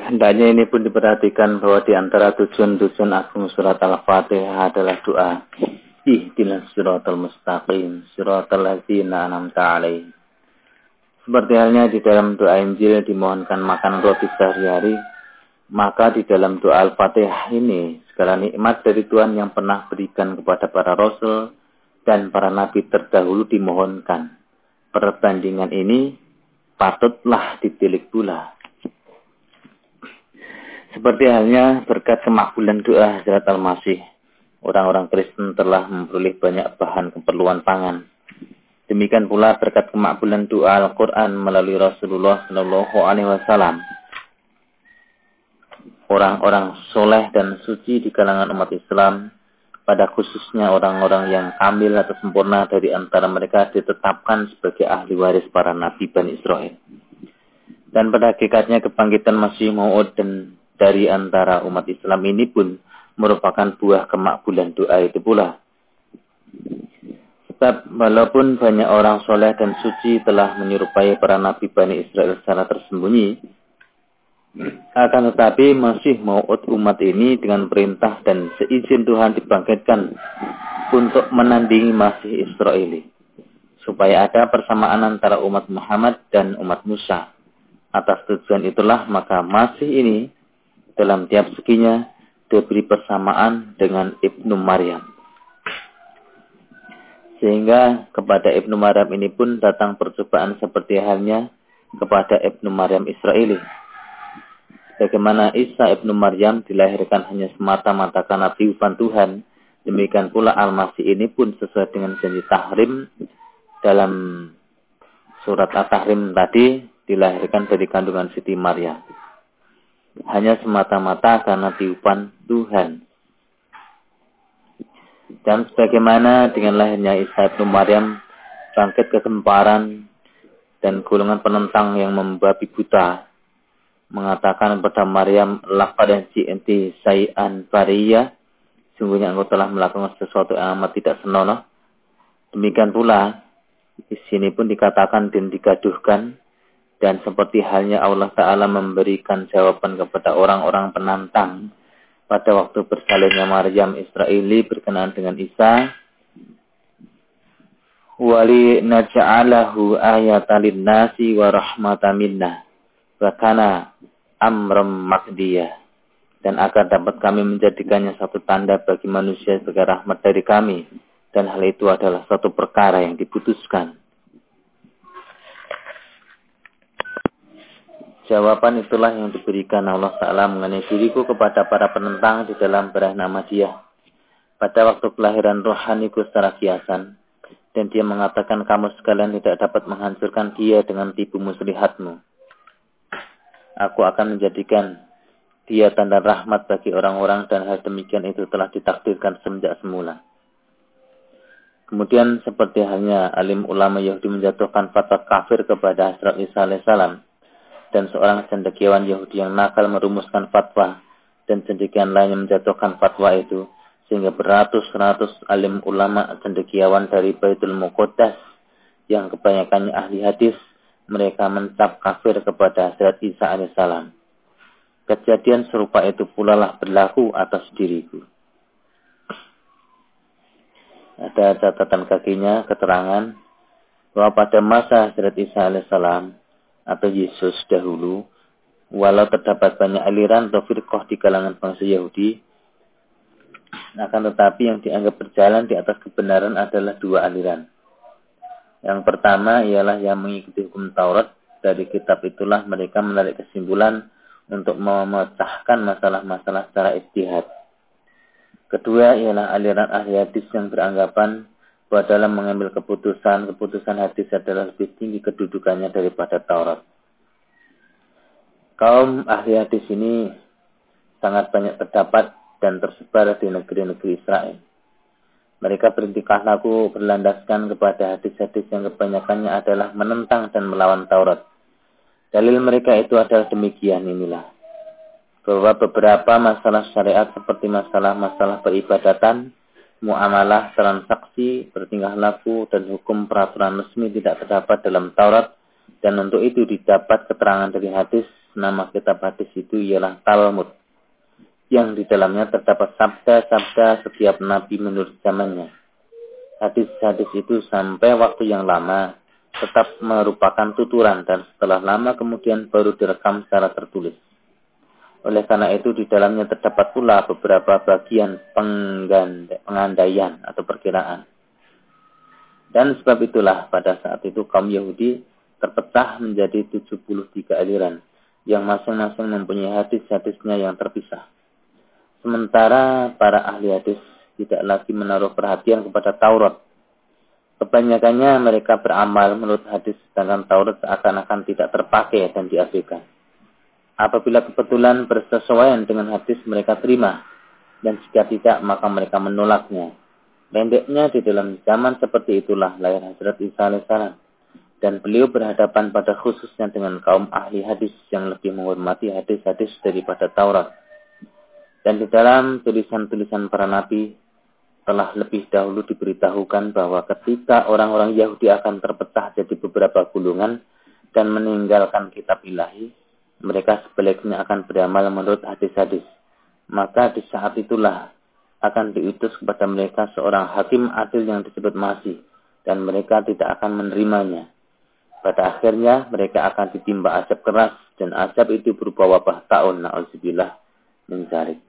Hendaknya ini pun diperhatikan bahwa di antara tujuan-tujuan agung surat Al-Fatihah adalah doa. Ihdinas siratal mustaqim, siratal ladzina an'amta 'alaihim. Seperti halnya di dalam doa Injil dimohonkan makan roti sehari-hari, maka di dalam doa Al-Fatihah ini segala nikmat dari Tuhan yang pernah berikan kepada para rasul dan para nabi terdahulu dimohonkan. Perbandingan ini patutlah ditilik pula. Seperti halnya berkat kemakbulan doa Hazrat Al-Masih, orang-orang Kristen telah memperoleh banyak bahan keperluan pangan. Demikian pula berkat kemakbulan doa Al-Quran melalui Rasulullah SAW. Orang-orang soleh dan suci di kalangan umat Islam, pada khususnya orang-orang yang kamil atau sempurna dari antara mereka ditetapkan sebagai ahli waris para nabi Bani Israel. Dan pada hakikatnya kebangkitan Masih Maud dan dari antara umat Islam ini pun merupakan buah kemakbulan doa itu pula. Sebab walaupun banyak orang soleh dan suci telah menyerupai para nabi Bani Israel secara tersembunyi, akan tetapi Masih Maud umat ini dengan perintah dan seizin Tuhan dibangkitkan untuk menandingi Masih Israeli, supaya ada persamaan antara umat Muhammad dan umat Musa. Atas tujuan itulah maka Masih ini dalam tiap seginya diberi persamaan dengan Ibnu Maryam. Sehingga kepada Ibnu Maryam ini pun datang percobaan seperti halnya kepada Ibnu Maryam Israeli. Bagaimana Isa Ibnu Maryam dilahirkan hanya semata-mata karena tiupan Tuhan, demikian pula Al-Masih ini pun sesuai dengan janji tahrim dalam surat At-Tahrim tadi, dilahirkan dari kandungan Siti Maryam. Hanya semata-mata karena tiupan Tuhan. Dan sebagaimana dengan lahirnya Isa Ibnu Maryam, bangkit kegemparan dan golongan penentang yang membabi buta mengatakan kepada Maryam, laqad ji'ti syai'an fariyah, sungguhnya engkau telah melakukan sesuatu yang amat tidak senonoh. Demikian pula di sini pun dikatakan dan digaduhkan, dan seperti halnya Allah Ta'ala memberikan jawaban kepada orang-orang penantang pada waktu bersalinnya Maryam Israeli berkenaan dengan Isa. Wali naj'alahu ayatan linnasi wa rahmatan minna wa kana amram maqdiyah. Dan agar dapat kami menjadikannya satu tanda bagi manusia sebagai rahmat dari kami, dan hal itu adalah suatu perkara yang diputuskan. Jawaban itulah yang diberikan Allah Ta'ala mengenai diriku kepada para penentang di dalam berakhirnya Ahmadiyah pada waktu kelahiran rohaniku secara kiasan, dan dia mengatakan kamu sekalian tidak dapat menghancurkan dia dengan tipu muslihatmu. Aku akan menjadikan dia tanda rahmat bagi orang-orang, dan hal demikian itu telah ditakdirkan semenjak semula. Kemudian seperti halnya alim ulama Yahudi menjatuhkan fatwa kafir kepada Hazrat Isa alaihissalam, dan seorang cendekiawan Yahudi yang nakal merumuskan fatwa, dan cendekiawan lain yang menjatuhkan fatwa itu, sehingga beratus-ratus alim ulama cendekiawan dari Baitul Muqaddas yang kebanyakannya ahli hadis, mereka mencap kafir kepada Hazrat Isa alaihissalam. Kejadian serupa itu pula lah berlaku atas diriku. Ada catatan kakinya keterangan bahwa pada masa Hazrat Isa alaihissalam atau Yesus dahulu, walau terdapat banyak aliran atau firqah di kalangan bangsa Yahudi, akan tetapi yang dianggap berjalan di atas kebenaran adalah dua aliran. Yang pertama ialah yang mengikuti hukum Taurat. Dari kitab itulah mereka menarik kesimpulan untuk memecahkan masalah-masalah secara ijtihad. Kedua ialah aliran ahli hadis yang beranggapan bahwa dalam mengambil keputusan hadis adalah lebih tinggi kedudukannya daripada Taurat. Kaum ahli hadis ini sangat banyak terdapat dan tersebar di negeri-negeri Israel. Mereka bertingkah laku berlandaskan kepada hadis-hadis yang kebanyakannya adalah menentang dan melawan Taurat. Dalil mereka itu adalah demikian inilah, bahwa beberapa masalah syariat seperti masalah-masalah peribadatan, muamalah, transaksi, bertingkah laku, dan hukum peraturan resmi tidak terdapat dalam Taurat, dan untuk itu didapat keterangan dari hadis nama kitab hadis itu ialah Talmud, yang di dalamnya terdapat sabda-sabda setiap nabi menurut zamannya. Hadis-hadis itu sampai waktu yang lama tetap merupakan tuturan dan setelah lama kemudian baru direkam secara tertulis. Oleh karena itu di dalamnya terdapat pula beberapa bagian pengandaian atau perkiraan. Dan sebab itulah pada saat itu kaum Yahudi terpecah menjadi 73 aliran yang masing-masing mempunyai hadis-hadisnya yang terpisah. Sementara para ahli hadis tidak lagi menaruh perhatian kepada Taurat. Kebanyakannya mereka beramal menurut hadis, sedangkan Taurat seakan-akan tidak terpakai dan diabaikan. Apabila kebetulan bersesuaian dengan hadis, mereka terima, dan jika tidak maka mereka menolaknya. Pendeknya di dalam zaman seperti itulah lahir Hazrat Isa alaihissalam, dan beliau berhadapan pada khususnya dengan kaum ahli hadis yang lebih menghormati hadis-hadis daripada Taurat. Dan di dalam tulisan-tulisan para nabi telah lebih dahulu diberitahukan bahwa ketika orang-orang Yahudi akan terpecah jadi beberapa golongan dan meninggalkan kitab ilahi, mereka sebaliknya akan beramal menurut hadis-hadis. Maka di saat itulah akan diutus kepada mereka seorang hakim adil yang disebut Masih, dan mereka tidak akan menerimanya. Pada akhirnya mereka akan ditimpa azab keras, dan azab itu berupa wabah taun, na'udzubillah min dzalik.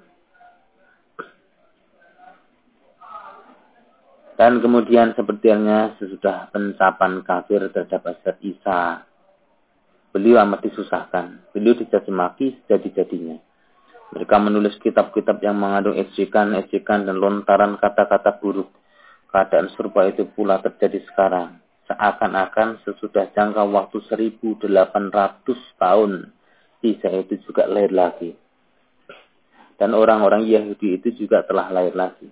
Dan kemudian seperti halnya sesudah pencapan kafir terhadap Hazrat Isa, beliau amat disusahkan. Beliau dicaci maki sejadi-jadinya. Mereka menulis kitab-kitab yang mengandung ejekan-ejekan dan lontaran kata-kata buruk. Keadaan serupa itu pula terjadi sekarang. Seakan-akan sesudah jangka waktu 1800 tahun, Isa itu juga lahir lagi. Dan orang-orang Yahudi itu juga telah lahir lagi.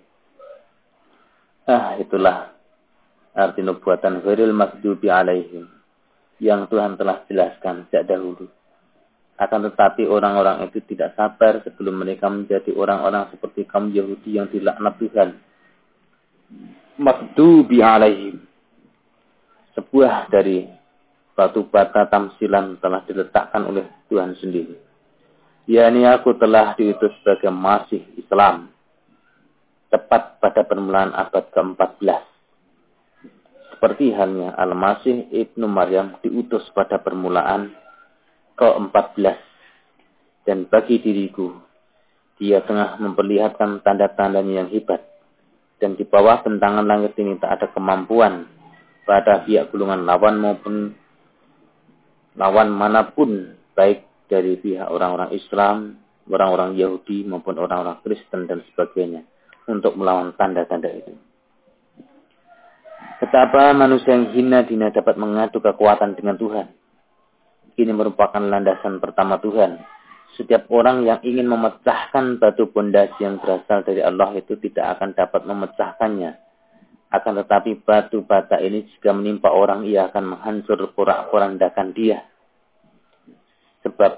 Itulah arti nubuatan ghairil maghdubi alaihim yang Tuhan telah jelaskan sejak dahulu. Akan tetapi orang-orang itu tidak sabar sebelum mereka menjadi orang-orang seperti kaum Yahudi yang dilaknat Tuhan. Maghdubi alaihim, sebuah dari batu bata tamsilan telah diletakkan oleh Tuhan sendiri. yakni aku telah diutus sebagai Masih Islam, tepat pada permulaan abad ke-14. Seperti halnya Al-Masih Ibnu Maryam diutus pada permulaan ke-14. Dan bagi diriku, dia tengah memperlihatkan tanda-tandanya yang hebat. Dan di bawah bentangan langit ini tak ada kemampuan pada pihak golongan lawan maupun lawan manapun, baik dari pihak orang-orang Islam, orang-orang Yahudi maupun orang-orang Kristen dan sebagainya, untuk melawan tanda-tanda itu. Betapa manusia yang hina dina dapat mengadu kekuatan dengan Tuhan. Ini merupakan landasan pertama Tuhan. Setiap orang yang ingin memecahkan batu pondasi yang berasal dari Allah itu tidak akan dapat memecahkannya. Akan tetapi batu bata ini jika menimpa orang, ia akan menghancur porak-porandakan dia. Sebab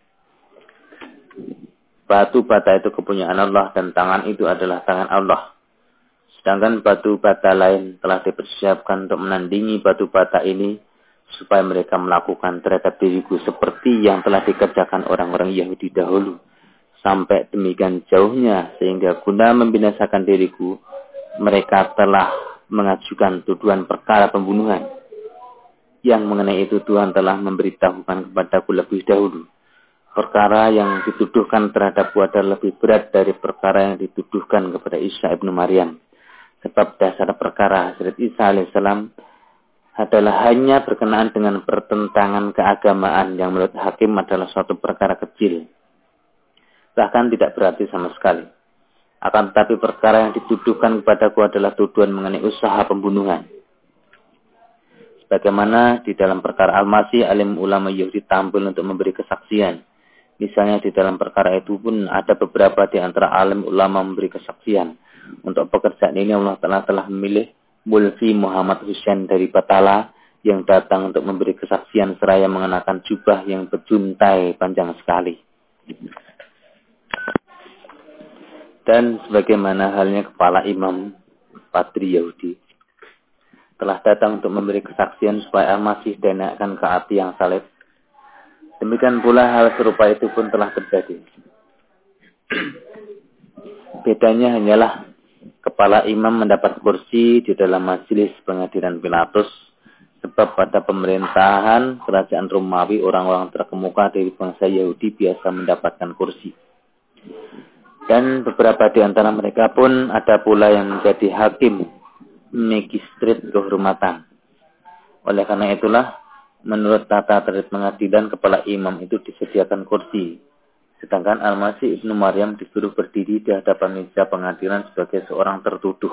batu bata itu kepunyaan Allah dan tangan itu adalah tangan Allah. Sedangkan batu bata lain telah dipersiapkan untuk menandingi batu bata ini supaya mereka melakukan terhadap diriku seperti yang telah dikerjakan orang-orang Yahudi dahulu. Sampai demikian jauhnya sehingga guna membinasakan diriku, mereka telah mengajukan tuduhan perkara pembunuhan. Yang mengenai itu Tuhan telah memberitahukan kepadaku lebih dahulu. Perkara yang dituduhkan terhadapku adalah lebih berat dari perkara yang dituduhkan kepada Isa ibnu Maryam. Sebab dasar perkara Hazrat Isa alaihissalam adalah hanya berkenaan dengan pertentangan keagamaan yang menurut hakim adalah suatu perkara kecil. Bahkan tidak berarti sama sekali. Akan tetapi perkara yang dituduhkan kepadaku adalah tuduhan mengenai usaha pembunuhan. Bagaimana di dalam perkara Al-Masih, alim ulama Yahudi tampil untuk memberi kesaksian. Misalnya di dalam perkara itu pun ada beberapa di antara alim ulama memberi kesaksian. Untuk pekerjaan ini Allah Ta'ala telah memilih Mulvi Muhammad Hussein dari Batala yang datang untuk memberi kesaksian seraya mengenakan jubah yang berjuntai panjang sekali. Dan sebagaimana halnya kepala imam Patri Yahudi telah datang untuk memberi kesaksian supaya Al-Masih dinaikkan ke api yang salib. Demikian pula hal serupa itu pun telah terjadi. Bedanya hanyalah kepala imam mendapat kursi di dalam majelis pengadilan Pilatus, sebab pada pemerintahan kerajaan Romawi orang-orang terkemuka dari bangsa Yahudi biasa mendapatkan kursi. Dan beberapa di antara mereka pun ada pula yang menjadi hakim, magistrat kehormatan. Oleh karena itulah, menurut tata tertib pengadilan, kepala imam itu disediakan kursi. Sedangkan Al-Masih Ibnu Maryam disuruh berdiri di hadapan meja pengadilan sebagai seorang tertuduh.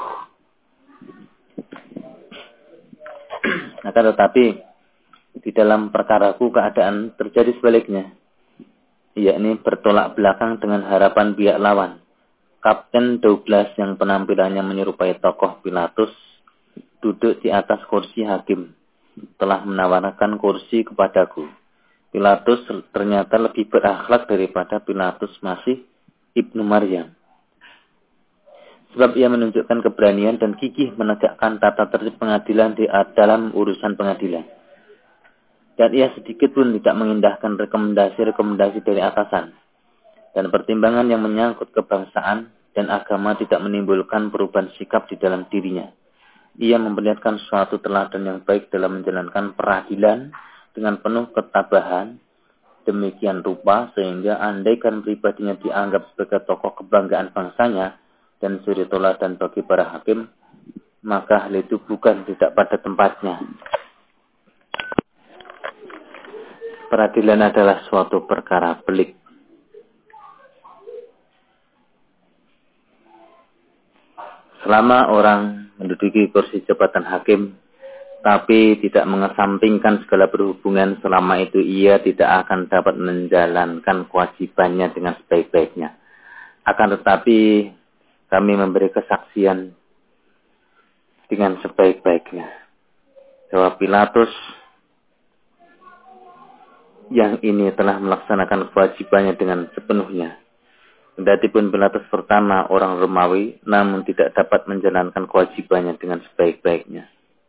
Akan tetapi, di dalam perkaraku keadaan terjadi sebaliknya, yakni bertolak belakang dengan harapan pihak lawan. Kapten Douglas yang penampilannya menyerupai tokoh Pilatus duduk di atas kursi hakim, telah menawarkan kursi kepadaku. Pilatus ternyata lebih berakhlak daripada Pilatus Masih Ibnu Maryam. Sebab ia menunjukkan keberanian dan gigih menegakkan tata tertib pengadilan dalam urusan pengadilan. Dan ia sedikit pun tidak mengindahkan rekomendasi-rekomendasi dari atasan. Dan pertimbangan yang menyangkut kebangsaan dan agama tidak menimbulkan perubahan sikap di dalam dirinya. Ia memperlihatkan suatu teladan yang baik dalam menjalankan peradilan dengan penuh ketabahan, demikian rupa sehingga andaikan pribadinya dianggap sebagai tokoh kebanggaan bangsanya dan suri teladan bagi para hakim, maka hal itu bukan tidak pada tempatnya. Peradilan adalah suatu perkara pelik. Selama orang menduduki kursi jabatan hakim, tapi tidak mengesampingkan segala berhubungan, selama itu ia tidak akan dapat menjalankan kewajibannya dengan sebaik-baiknya. Akan tetapi kami memberi kesaksian dengan sebaik-baiknya bahwa Pilatus yang ini telah melaksanakan kewajibannya dengan sepenuhnya. Kendatipun Pilatus pertama orang Romawi, namun tidak dapat menjalankan kewajibannya dengan sebaik-baiknya.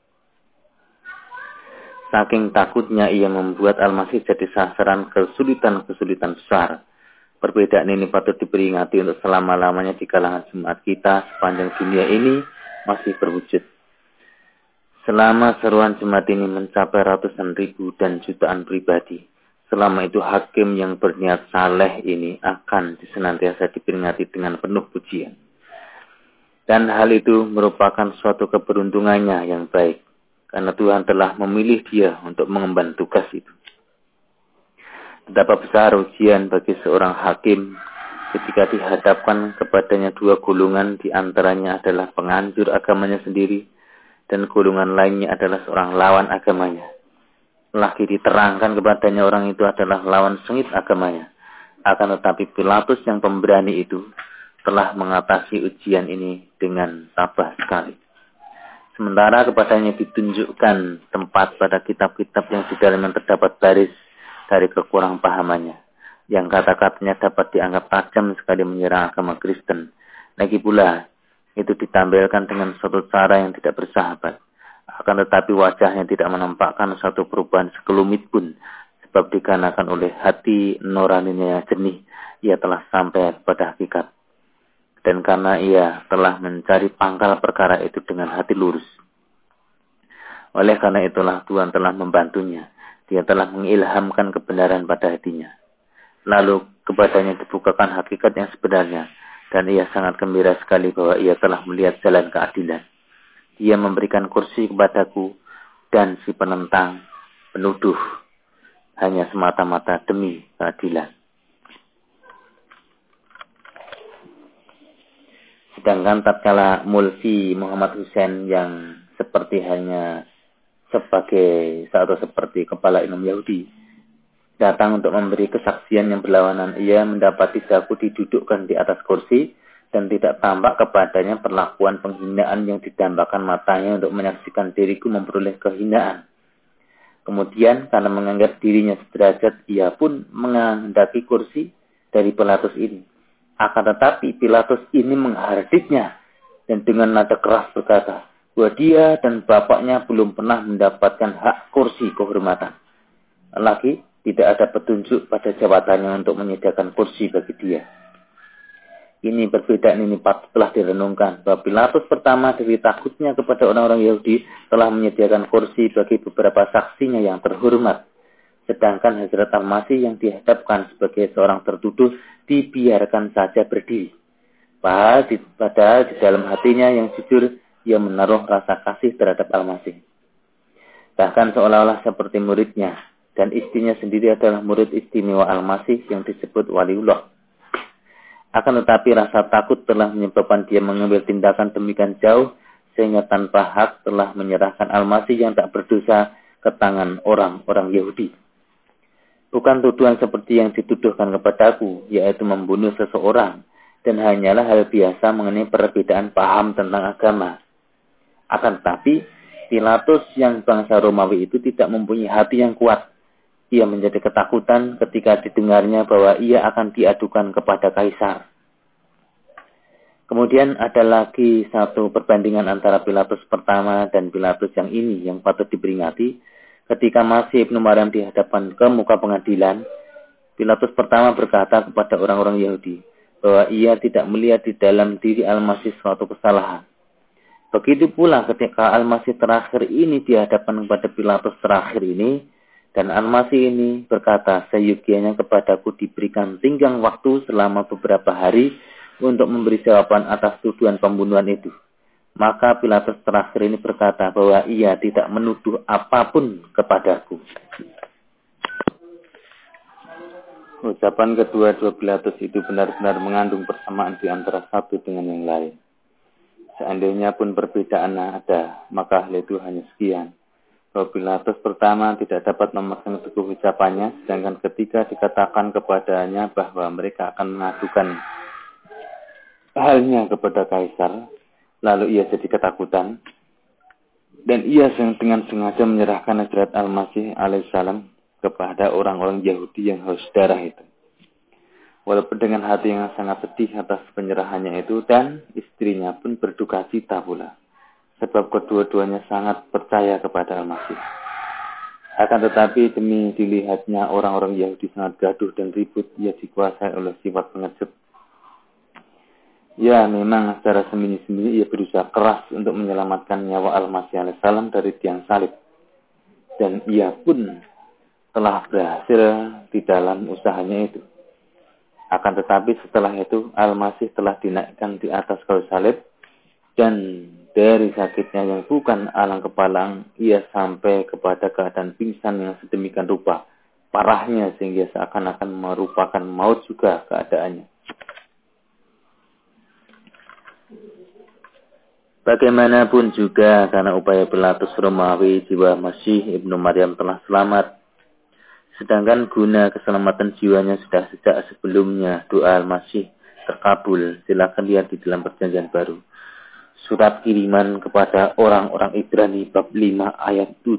Saking takutnya ia membuat Al-Masih jadi sasaran kesulitan-kesulitan besar. Perbedaan ini patut diperingati untuk selama-lamanya di kalangan jemaat kita sepanjang dunia ini masih berwujud. Selama seruan jemaat ini mencapai ratusan ribu dan jutaan pribadi, selama itu hakim yang berniat saleh ini akan senantiasa diperingati dengan penuh pujian. Dan hal itu merupakan suatu keberuntungannya yang baik, karena Tuhan telah memilih dia untuk mengemban tugas itu. Betapa besar ujian bagi seorang hakim ketika dihadapkan kepadanya dua golongan, di antaranya adalah penganjur agamanya sendiri dan golongan lainnya adalah seorang lawan agamanya. Lagi diterangkan kepadanya orang itu adalah lawan sengit agamanya. Akan tetapi Pilatus yang pemberani itu telah mengatasi ujian ini dengan tabah sekali. Sementara kepadanya ditunjukkan tempat pada kitab-kitab yang di dalamnya terdapat baris dari kekurang pahamannya, yang kata-katanya dapat dianggap tajam sekali menyerang agama Kristen. Lagi pula, itu ditampilkan dengan suatu cara yang tidak bersahabat. Akan tetapi wajahnya tidak menampakkan suatu perubahan sekelumit pun, sebab dikarenakan oleh hati nuraninya yang jernih, ia telah sampai pada hakikat. Dan karena ia telah mencari pangkal perkara itu dengan hati lurus. Oleh karena itulah Tuhan telah membantunya. Dia telah mengilhamkan kebenaran pada hatinya. Lalu kepadanya dibukakan hakikat yang sebenarnya. Dan ia sangat gembira sekali bahwa ia telah melihat jalan keadilan. Dia memberikan kursi kepadaku dan si penentang, penuduh, hanya semata-mata demi keadilan. Sedangkan tatkala Mulvi Muhammad Hussein yang seperti hanya seperti kepala imam Yahudi datang untuk memberi kesaksian yang berlawanan, ia mendapati daku didudukkan di atas kursi dan tidak tampak kepadanya perlakuan penghinaan yang didambakan matanya untuk menyaksikan diriku memperoleh kehinaan. Kemudian karena menganggap dirinya sederajat, ia pun menghendaki kursi dari Pilatus ini. Akan tetapi Pilatus ini menghardiknya dan dengan nada keras berkata bahwa dia dan bapaknya belum pernah mendapatkan hak kursi kehormatan. Lagi Tidak ada petunjuk pada jawabannya untuk menyediakan kursi bagi dia. Ini perbedaan ini telah direnungkan bahwa Pilatus pertama dari takutnya kepada orang-orang Yahudi telah menyediakan kursi bagi beberapa saksinya yang terhormat. Sedangkan Hazrat Al-Masih yang dihadapkan sebagai seorang tertuduh dibiarkan saja berdiri. Padahal di dalam hatinya yang jujur ia menaruh rasa kasih terhadap Al-Masih. Bahkan seolah-olah seperti muridnya dan istrinya sendiri adalah murid istimewa Al-Masih yang disebut Waliullah. Akan tetapi rasa takut telah menyebabkan dia mengambil tindakan demikian jauh sehingga tanpa hak telah menyerahkan Al-Masih yang tak berdosa ke tangan orang-orang Yahudi. Bukan tuduhan seperti yang dituduhkan kepadaku, yaitu membunuh seseorang, dan hanyalah hal biasa mengenai perbedaan paham tentang agama. Akan tetapi, Pilatus yang bangsa Romawi itu tidak mempunyai hati yang kuat. Ia menjadi ketakutan ketika didengarnya bahwa ia akan diadukan kepada kaisar. Kemudian ada lagi satu perbandingan antara Pilatus pertama dan Pilatus yang ini yang patut diperingati. Ketika Masih Ibnu Maryam dihadapkan ke muka pengadilan, Pilatus pertama berkata kepada orang-orang Yahudi bahwa ia tidak melihat di dalam diri Al-Masih suatu kesalahan. Begitu pula ketika Al-Masih terakhir ini dihadapkan kepada Pilatus terakhir ini, dan Al-Masih ini berkata, seyogianya kepadaku diberikan tenggang waktu selama beberapa hari untuk memberi jawaban atas tuduhan pembunuhan itu. Maka Pilatus terakhir ini berkata bahwa ia tidak menuduh apapun kepadaku. Ucapan kedua-dua Pilatus itu benar-benar mengandung persamaan di antara satu dengan yang lain. Seandainya pun perbedaan ada, maka hal itu hanya sekian. Bahwa Pilatus pertama tidak dapat memegang teguh ucapannya, sedangkan ketika dikatakan kepadanya bahwa mereka akan mengadukan halnya kepada kaisar, lalu ia jadi ketakutan, dan ia dengan sengaja menyerahkan Hazrat Al-Masih alaihissalam kepada orang-orang Yahudi yang haus darah itu. Walaupun dengan hati yang sangat sedih atas penyerahannya itu, dan istrinya pun berduka cita pula. Sebab kedua-duanya sangat percaya kepada Al-Masih. Akan tetapi demi dilihatnya orang-orang Yahudi sangat gaduh dan ribut, ia dikuasai oleh sifat pengecut. Ya, memang secara sembunyi-sembunyi ia berusaha keras untuk menyelamatkan nyawa Al-Masih alaihissalam dari tiang salib. Dan ia pun telah berhasil di dalam usahanya itu. Akan tetapi setelah itu Al-Masih telah dinaikkan di atas kayu salib, dan dari sakitnya yang bukan alang kepalang, ia sampai kepada keadaan pingsan yang sedemikian rupa parahnya sehingga seakan-akan merupakan maut juga keadaannya. Bagaimanapun juga karena upaya Pilatus Romawi, jiwa Masih Ibnu Maryam telah selamat. Sedangkan guna keselamatan jiwanya sudah sejak sebelumnya doa Al-Masih terkabul. Silakan lihat di dalam Perjanjian Baru. Surat kiriman kepada orang-orang Ibrani bab 5 ayat 7.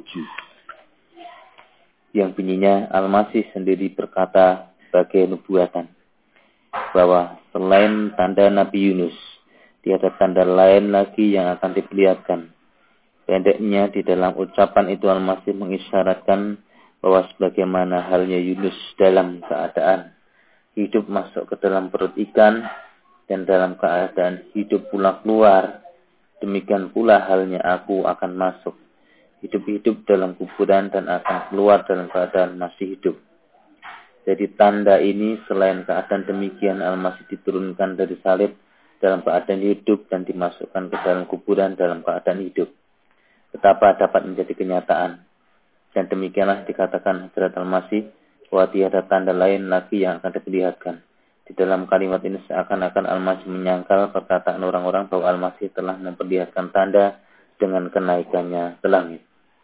Yang bunyinya Al-Masih sendiri berkata sebagai nubuatan bahwa selain tanda Nabi Yunus, tiada tanda lain lagi yang akan diperlihatkan. Pendeknya di dalam ucapan itu Al-Masih mengisyaratkan bahwa sebagaimana halnya Yunus dalam keadaan hidup masuk ke dalam perut ikan dan dalam keadaan hidup pula keluar, demikian pula halnya aku akan masuk hidup-hidup dalam kuburan dan akan keluar dalam keadaan masih hidup. Jadi tanda ini selain keadaan demikian Al-Masih diturunkan dari salib dalam keadaan hidup dan dimasukkan ke dalam kuburan dalam keadaan hidup. Betapa dapat menjadi kenyataan. Dan demikianlah dikatakan Hazrat Al-Masih bahwa tiada tanda lain lagi yang akan diperlihatkan. Di dalam kalimat ini seakan-akan Al-Masih menyangkal perkataan orang-orang bahwa Al-Masih telah memperlihatkan tanda dengan kenaikannya ke langit.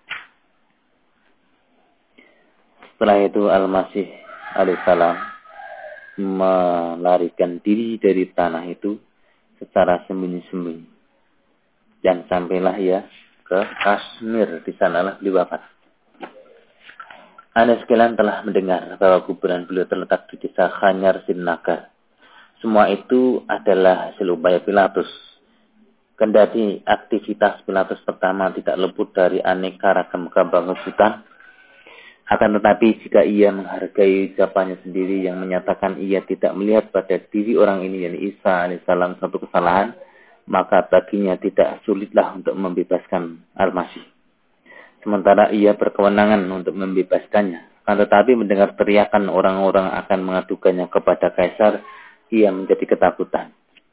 Setelah itu Al-Masih alaihissalam melarikan diri dari tanah itu secara sembunyi-sembunyi. Dan sampailah ia ke Kashmir, di sanalah beliau wafat. Anda sekalian telah mendengar bahwa kuburan beliau terletak di desa Khanyar Srinagar. Semua itu adalah hasil upaya Pilatus. Kendati aktivitas Pilatus pertama tidak luput dari aneka ragam kebangsaan, Akan tetapi jika ia menghargai ucapannya sendiri yang menyatakan ia tidak melihat pada diri orang ini, yakni Isa alaihissalam, satu kesalahan, maka baginya tidak sulitlah untuk membebaskan Al-Masih. Sementara ia berkewenangan untuk membebaskannya. Akan tetapi mendengar teriakan orang-orang akan mengadukannya kepada kaisar, ia menjadi ketakutan.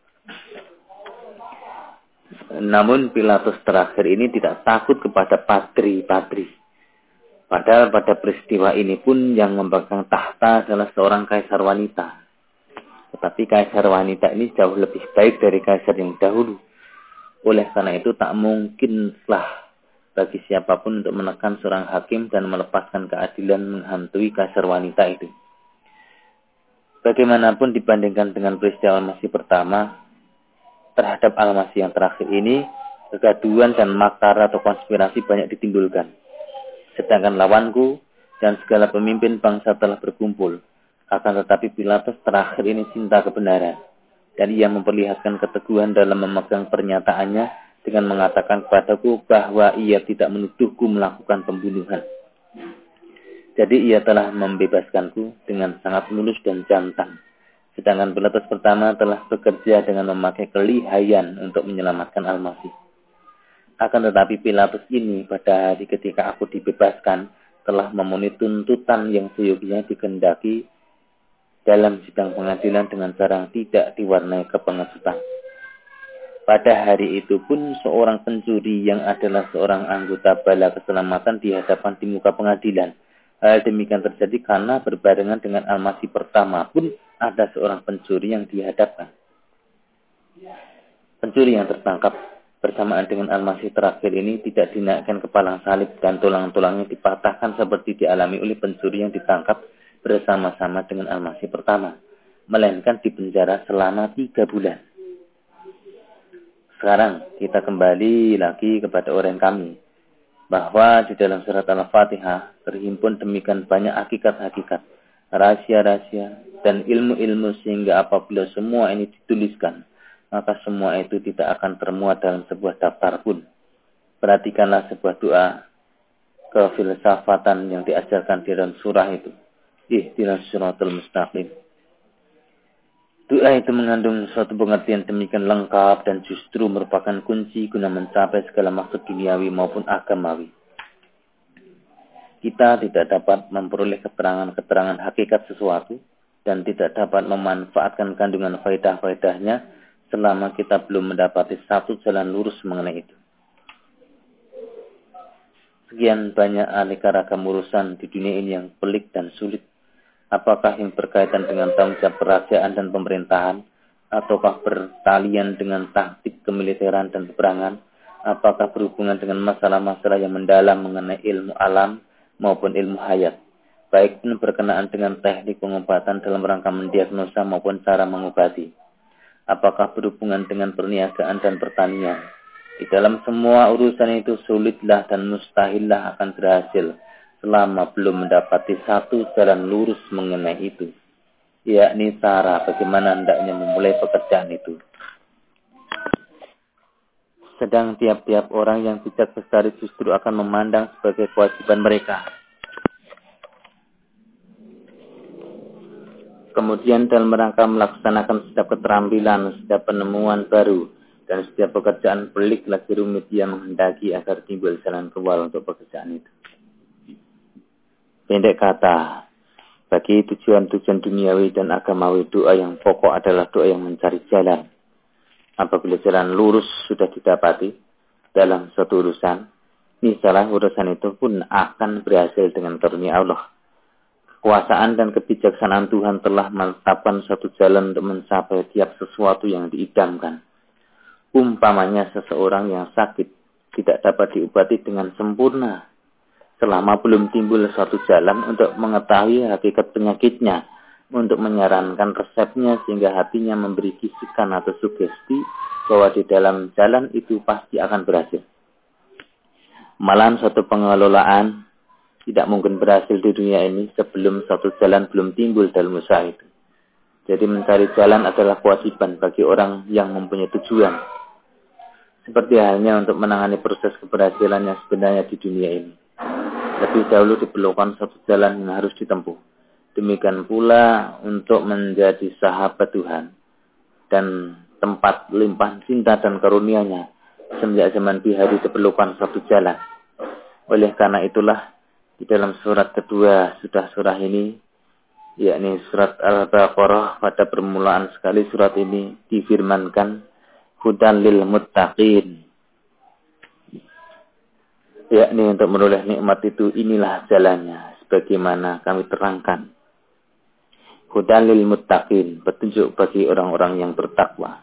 Namun Pilatus terakhir ini tidak takut kepada patri-patri. Padahal pada peristiwa ini pun yang memegang tahta adalah seorang kaisar wanita. Tetapi kaisar wanita ini jauh lebih baik dari kaisar yang dahulu. Oleh karena itu tak mungkinlah bagi siapapun untuk menekan seorang hakim dan melepaskan keadilan menghantui kaisar wanita itu. Bagaimanapun dibandingkan dengan peristiwa Al-Masih pertama, terhadap Al-Masih yang terakhir ini, kegaduhan dan makar atau konspirasi banyak ditimbulkan. Sedangkan lawanku dan segala pemimpin bangsa telah berkumpul. Akan tetapi Pilatus terakhir ini cinta kebenaran. Dan ia memperlihatkan keteguhan dalam memegang pernyataannya dengan mengatakan kepadaku bahwa ia tidak menuduhku melakukan pembunuhan. Jadi ia telah membebaskanku dengan sangat mulus dan jantan. Sedangkan Pilatus pertama telah bekerja dengan memakai kelihayan untuk menyelamatkan Al-Masih. Akan tetapi Pilatus ini pada hari ketika aku dibebaskan telah memenuhi tuntutan yang seyogianya dikehendaki dalam sidang pengadilan dengan cara tidak diwarnai kepengesutan. Pada hari itu pun seorang pencuri yang adalah seorang anggota bala keselamatan dihadapkan di muka pengadilan. Hal demikian terjadi karena berbarengan dengan Al-Masih pertama pun ada seorang pencuri yang dihadapkan. Pencuri yang tertangkap bersamaan dengan Al-Masih terakhir ini tidak dinaikkan kepalang salib dan tulang-tulangnya dipatahkan seperti dialami oleh pencuri yang ditangkap bersama-sama dengan Al-Masih pertama, melainkan dipenjara selama 3 bulan. Sekarang kita kembali lagi kepada uraian kami, bahwa di dalam surat Al-Fatihah terhimpun demikian banyak hakikat-hakikat, rahasia-rahasia, dan ilmu-ilmu sehingga apabila semua ini dituliskan, maka semua itu tidak akan termuat dalam sebuah daftar pun. Perhatikanlah sebuah doa kefilsafatan yang diajarkan di dalam surah itu. Ihdinas siratal mustaqim. Doa itu mengandung suatu pengertian demikian lengkap dan justru merupakan kunci guna mencapai segala maksud duniawi maupun agamawi. Kita tidak dapat memperoleh keterangan-keterangan hakikat sesuatu dan tidak dapat memanfaatkan kandungan faedah-faedahnya selama kita belum mendapati satu jalan lurus mengenai itu. Sekian banyak aneka ragam urusan di dunia ini yang pelik dan sulit. Apakah yang berkaitan dengan tanggung jawab kerajaan dan pemerintahan, ataukah bertalian dengan taktik kemiliteran dan peperangan, apakah berhubungan dengan masalah-masalah yang mendalam mengenai ilmu alam maupun ilmu hayat, baik pun berkenaan dengan teknik pengobatan dalam rangka mendiagnosa maupun cara mengobati. Apakah berhubungan dengan perniagaan dan pertanian. Di dalam semua urusan itu sulitlah dan mustahillah akan berhasil selama belum mendapati satu jalan lurus mengenai itu, yakni cara bagaimana hendaknya memulai pekerjaan itu. Sedang tiap-tiap orang yang bijak bestari justru akan memandang sebagai kewajiban mereka. Kemudian dalam rangka melaksanakan setiap keterampilan, setiap penemuan baru, dan setiap pekerjaan pelik lagi rumit ia menghendaki agar timbul jalan keluar untuk pekerjaan itu. Pendek kata, bagi tujuan-tujuan duniawi dan agamawi, doa yang pokok adalah doa yang mencari jalan. Apabila jalan lurus sudah didapati dalam suatu urusan, niscaya urusan itu pun akan berhasil dengan karunia Allah. Kekuasaan dan kebijaksanaan Tuhan telah menetapkan suatu jalan untuk mencapai tiap sesuatu yang diidamkan. Umpamanya seseorang yang sakit tidak dapat diobati dengan sempurna selama belum timbul suatu jalan untuk mengetahui hakikat penyakitnya, untuk menyarankan resepnya sehingga hatinya memberi bisikan atau sugesti bahwa di dalam jalan itu pasti akan berhasil. Malahan suatu pengelolaan tidak mungkin berhasil di dunia ini sebelum suatu jalan belum timbul dalam usaha itu. Jadi mencari jalan adalah kewajiban bagi orang yang mempunyai tujuan. Seperti halnya untuk menangani proses keberhasilan yang sebenarnya di dunia ini. Lebih dahulu diperlukan satu jalan yang harus ditempuh. Demikian pula untuk menjadi sahabat Tuhan dan tempat limpah cinta dan karunia-Nya. Semenjak zaman bihari diperlukan satu jalan. Oleh karena itulah di dalam surat kedua sudah surah ini, yakni surat Al-Baqarah, pada permulaan sekali surat ini difirmankan hudan lil muttaqin, yakni untuk meroleh nikmat itu inilah jalannya sebagaimana kami terangkan. Hudan lil muttaqin, petunjuk bagi orang-orang yang bertakwa.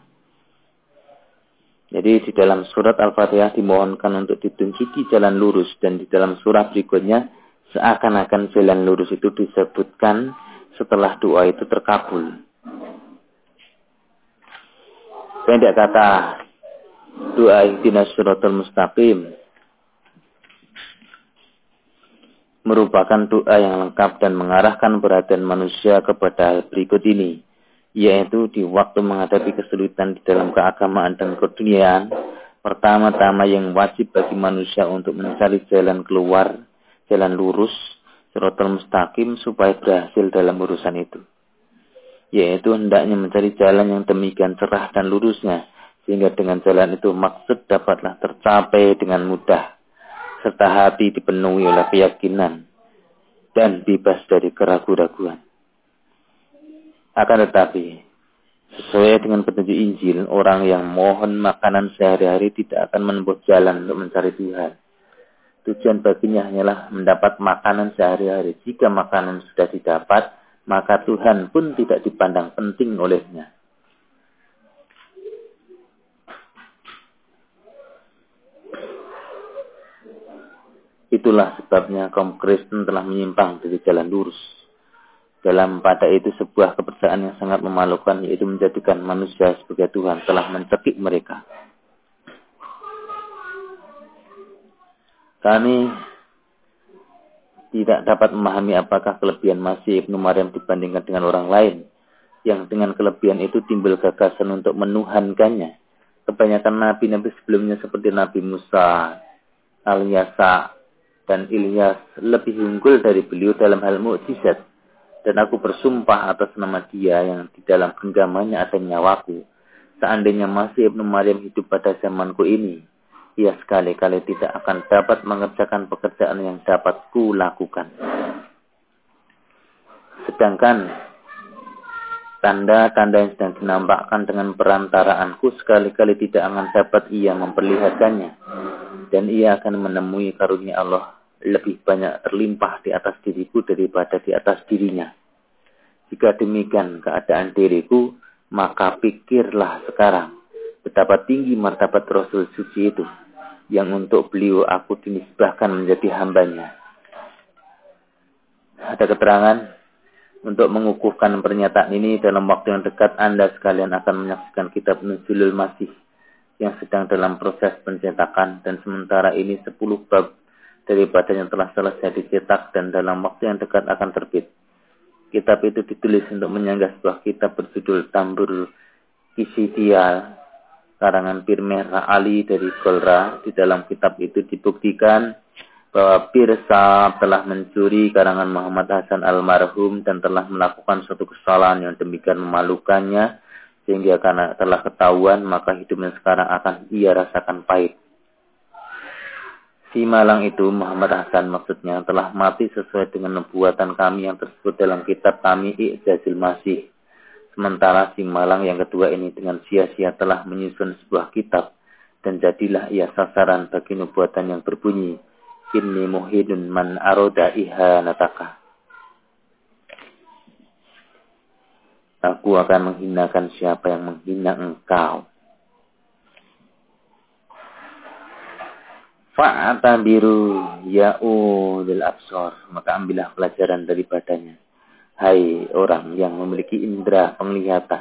Jadi di dalam surat Al-Fatihah dimohonkan untuk ditunjuki jalan lurus, dan di dalam surah berikutnya seakan-akan jalan lurus itu disebutkan setelah doa itu terkabul. Pendek kata doa ihdinas siratal mustaqim merupakan doa yang lengkap dan mengarahkan perhatian manusia kepada berikut ini, yaitu di waktu menghadapi kesulitan di dalam keagamaan dan keduniaan. Pertama-tama yang wajib bagi manusia untuk mencari jalan keluar, jalan lurus, siratal mustaqim, supaya berhasil dalam urusan itu, yaitu hendaknya mencari jalan yang demikian cerah dan lurusnya, sehingga dengan jalan itu maksud dapatlah tercapai dengan mudah, serta hati dipenuhi oleh keyakinan dan bebas dari keraguan-raguan. Akan tetapi, sesuai dengan petunjuk Injil, orang yang mohon makanan sehari-hari tidak akan menempuh jalan untuk mencari Tuhan. Tujuan baginya hanyalah mendapat makanan sehari-hari. Jika makanan sudah didapat, maka Tuhan pun tidak dipandang penting olehnya. Itulah sebabnya kaum Kristen telah menyimpang dari jalan lurus. Dalam pada itu sebuah kepercayaan yang sangat memalukan, yaitu menjadikan manusia sebagai Tuhan, telah mencekik mereka. Kami tidak dapat memahami apakah kelebihan Masih Ibnu Maryam dibandingkan dengan orang lain, yang dengan kelebihan itu timbul gagasan untuk menuhankannya. Kebanyakan nabi-nabi sebelumnya seperti Nabi Musa, Al-Yasa, dan Ilyas lebih unggul dari beliau dalam hal mukjizat. Dan aku bersumpah atas nama Dia yang di dalam genggamannya ada nyawaku, seandainya Masih Ibnu Maryam hidup pada zamanku ini, ia sekali-kali tidak akan dapat mengerjakan pekerjaan yang dapat ku lakukan. Sedangkan tanda-tanda yang sedang dinampakkan dengan perantaraanku sekali-kali tidak akan dapat ia memperlihatkannya, dan ia akan menemui karunia Allah lebih banyak terlimpah di atas diriku daripada di atas dirinya. Jika demikian keadaan diriku, maka pikirlah sekarang betapa tinggi martabat Rasul suci itu, yang untuk beliau aku dinisbahkan menjadi hambanya. Ada keterangan untuk mengukuhkan pernyataan ini. Dalam waktu yang dekat Anda sekalian akan menyaksikan kitab Nuzulul Masih yang sedang dalam proses pencetakan, dan sementara ini 10 bab daripadanya telah selesai dicetak dan dalam waktu yang dekat akan terbit. Kitab itu ditulis untuk menyanggah sebuah kitab berjudul Tambur Isidial, karangan Pir Merah Ali dari Golra. Di dalam kitab itu dibuktikan bahwa Pir Saab telah mencuri karangan Muhammad Hasan almarhum dan telah melakukan suatu kesalahan yang demikian memalukannya, sehingga karena telah ketahuan maka hidupnya sekarang akan ia rasakan pahit. Si malang itu, Muhammad Hasan maksudnya, telah mati sesuai dengan nubuatan kami yang tersebut dalam kitab kami I'jazul Masih. Sementara si malang yang kedua ini dengan sia-sia telah menyusun sebuah kitab, dan jadilah ia sasaran bagi nubuatan yang berbunyi, Inni muhidun man aroda ihanataka. Aku akan menghinakan siapa yang menghina engkau. Fa'atabiru ya'udil absor, maka ambillah pelajaran daripadanya, hai orang yang memiliki indera penglihatan.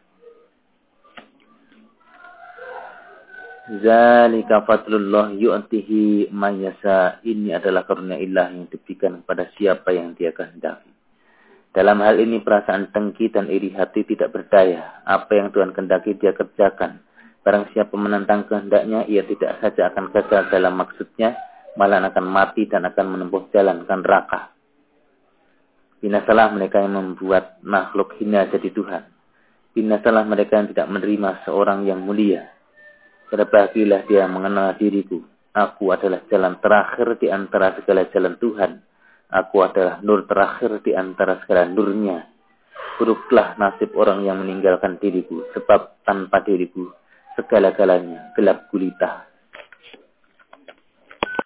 Zalika fadlullah yu'tihi man yasha, ini adalah karunia ilah yang diberikan kepada siapa yang Dia kehendaki. Dalam hal ini perasaan dengki dan iri hati tidak berdaya. Apa yang Tuhan kehendaki Dia kerjakan. Barang siapa menentang kehendaknya, ia tidak saja akan gagal dalam maksudnya, malah akan mati dan akan menempuh jalan ke neraka. Binasalah mereka yang membuat makhluk hina jadi Tuhan. Binasalah mereka yang tidak menerima seorang yang mulia. Berbahagialah dia mengenal diriku. Aku adalah jalan terakhir di antara segala jalan Tuhan. Aku adalah nur terakhir di antara segala nurnya. Buruklah nasib orang yang meninggalkan diriku, sebab tanpa diriku segala-galanya gelap gulita.